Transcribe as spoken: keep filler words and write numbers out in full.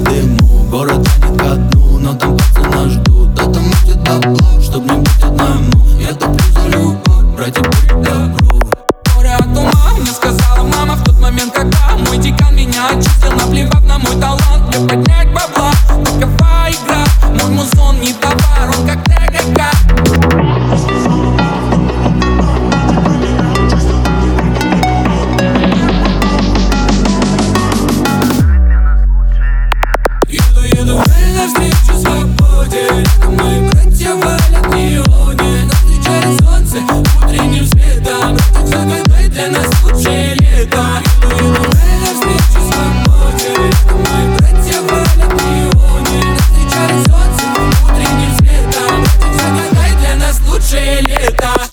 дыму. Город тянет ко дну, но там пацаны нас ждут. Да там будет бабло, чтоб не быть одному. Я топлю за любовь, братья, будь добру. Море от ума, мне сказала мама в тот момент, когда мой декан меня очистил, наплевав на мой талант. Я поднял